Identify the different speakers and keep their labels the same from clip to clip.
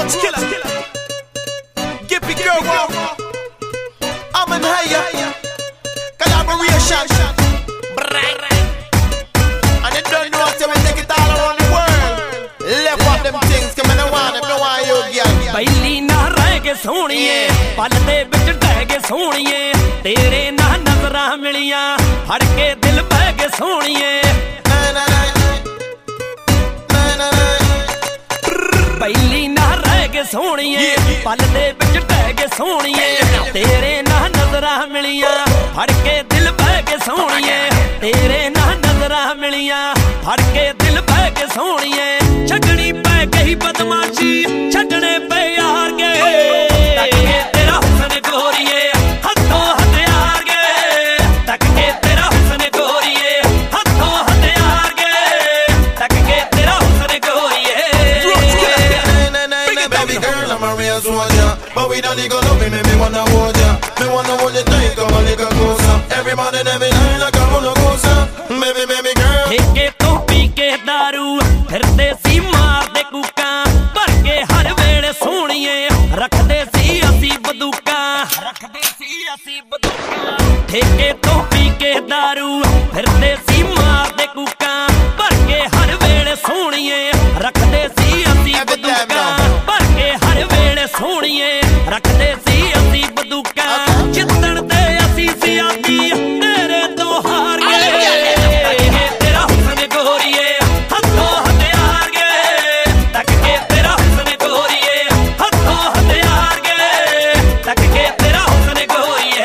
Speaker 1: Roach killer. Gippy girl walk. I'm in higher. Collaboration. And they don't know so we take it all around the world. Left up them things, come and I want them, no one you girl.
Speaker 2: ਪਹਿਲੀ ਨਾ ਰਹਿ ਕੇ ਸੋਹਣੀਏ ਪਲ ਦੇ ਵਿੱਚ ਢਹਿ ਕੇ ਸੋਹਣੀਏ ਤੇਰੇ ਨਾਲ ਨਜ਼ਰਾਂ ਮਿਲੀਆਂ ਫੜ ਕੇ ਦਿਲ ਬਹਿ ਕੇ ਸੋਹਣੀਏ ਪਹਿਲੀ ਨਾ ਰਹਿ ਕੇ ਸੋਹਣੀਏ ਪਲ ਦੇ ਵਿੱਚ ਢਹਿ ਕੇ ਸੋਹਣੀਏ ਤੇਰੇ ਨਾਲ ਨਜ਼ਰਾਂ ਮਿਲੀਆਂ ਫੜ ਕੇ ਦਿਲ ਬਹਿ ਕੇ ਸੋਹਣੀਏ ਤੇਰੇ ਨਾਲ ਨਜ਼ਰਾਂ ਮਿਲੀਆਂ ਫੜ ਕੇ ਦਿਲ ਬਹਿ ਕੇ ਸੋਹਣੀਏ ਛੱਡਣੀ ਪੈ ਗਈ ਬਦਮਾਸ਼ੀ ਛੱਡਣੇ ਪਏ ਯਾਰ ਗਏ ਤੱਕ ਕੇ ਤੇਰਾ ਹੁਸਨ ਗੋਰੀਏ ਹੱਥੋਂ ਹਥਿਆਰ ਗਏ ਤੱਕ ਕੇ ਤੇਰਾ ਹੁਸਨ ਗੋਰੀਏ ਹੱਥੋਂ ਹਥਿਆਰ ਗਏ ਤੱਕ ਕੇ ਤੇਰਾ ਹੁਸਨ ਗੋਰੀਏ
Speaker 3: Baby girl, I'm a real soldier, but we don't need to love me, me wanna hold ya. Me wanna hold you tight, come on, little closer. Every morning, every night, like a roller coaster. Baby girl.
Speaker 2: ਠੇਕੇ ਤੋਂ ਪੀ ਕੇ ਦਾਰੂ ਫਿਰਦੇ ਸੀ ਮਾਰਦੇ ਕੂਕਾਂ ਭਰ ਕੇ ਹਰ ਵੇਲੇ ਸੋਹਣੀਏ ਰੱਖਦੇ ਸੀ ਅਸੀਂ ਬੰਦੂਕਾਂ ਠੇਕੇ ਤੋਂ ਪੀ ਕੇ ਦਾਰੂ ਫਿਰਦੇ ਸੀ ਮਾਰਦੇ ਕੂਕਾਂ ਭਰ ਕੇ ਹਰ ਵੇਲੇ ਸੋਹਣੀਏ ਰੱਖਦੇ ਸੀ ਅਸੀਂ ਬੰਦੂਕਾਂ ਭਰ ਕੇ ਹਰ ਵੇਲੇ ਸੋਹਣੀਏ ਰੱਖਦੇ ਸੀ ਅਸੀਂ ਬੰਦੂਕਾਂ ਜਿੱਤਣ ਤੇ ਅਸੀਂ ਸੀ ਆਦੀ ਤੇਰੇ ਤੋਂ ਹਾਰ ਗਏ ਤੇਰਾ ਹੁਸਨ ਗੋਰੀਏ ਹੱਥੋਂ ਹਥਿਆਰ ਗਏ ਤੱਕ ਕੇ ਤੇਰਾ ਹੁਸਨ ਗੋਰੀਏ ਹੱਥੋਂ ਹਥਿਆਰ ਗਏ ਤੱਕ ਕੇ ਤੇਰਾ ਹੁਸਨ ਗੋਰੀਏ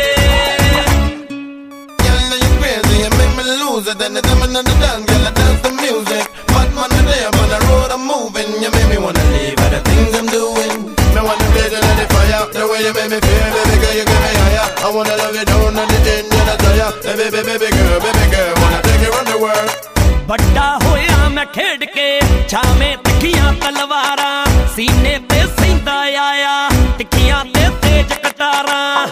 Speaker 3: Girl, now you crazy, you make me lose it. And the time in the dance, girl, I dance the music. But man, today I'm on the road, I'm moving. You make me wanna leave all the things I'm doing. Me wanna blaze you like the fire. The way you make me feel, baby girl, you get me higher. I wanna love you down on the end, you're not tired. Baby girl, wanna take you around the world.
Speaker 2: ਵੱਡਾ ਹੋਇਆ ਮੈਂ ਖੇਡ ਕੇ ਛਾਵੇਂ ਤਿੱਖੀਆਂ ਤਲਵਾਰਾਂ ਸੀਨੇ ਤੇ ਸਹਿੰਦਾ ਆਇਆ ਤਿੱਖੀਆਂ ਤੇ ਤੇਜ ਕਟਾਰਾਂ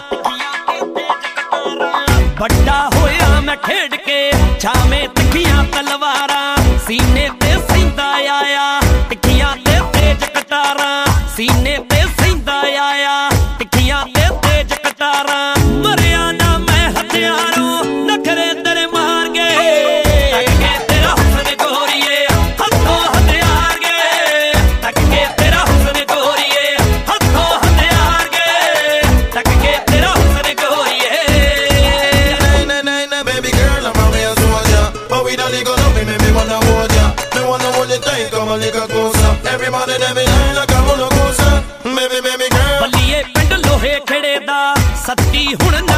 Speaker 2: ਵੱਡਾ ਹੋਇਆ ਮੈਂ ਖੇਡ ਕੇ ਛਾਵੇਂ ਤਿੱਖੀਆਂ ਤਲਵਾਰਾਂ ਸੀਨੇ ਤੇ ਸਹਿੰਦਾ ਆਇਆ ਤਿੱਖੀਆਂ ਤੇ ਤੇਜ ਕਟਾਰਾਂ ਸੀਨੇ ਤੇ ਸਹਿੰਦਾ ਆਇਆ ਤਿੱਖੀਆਂ ਤੇ ਤੇਜ ਕਟਾਰਾਂ ਮਰਿਆ ਨਾ ਮੈਂ ਹਥਿਆਰੋਂ ਨਖਰੇ ਤੇਰੇ ਮਾਰ ਗਏ ਤੱਕ ਕੇ ਤੇਰਾ ਹੁਸਨ ਗੋਰੀਏ ਹੱਥੋਂ ਹਥਿਆਰ ਗਏ ਤੱਕ ਕੇ ਤੇਰਾ ਹੁਸਨ ਗੋਰੀਏ ਹੱਥੋਂ ਹਥਿਆਰ ਗਏ ਤੱਕ ਕੇ ਤੇਰਾ ਹੁਸਨ ਗੋਰੀਏ
Speaker 3: Baby girl, I'm a real soldier, but we don't need to love me wanna hold ya. Me wanna hold you tight, come on, little closer. Every morning, every night, like a roller coaster. Baby girl.
Speaker 2: ਬੱਲੀਏ ਪਿੰਡ ਲੋਹੇ ਖੇੜੇ ਦਾ ਸੱਤੀ ਹੁਣ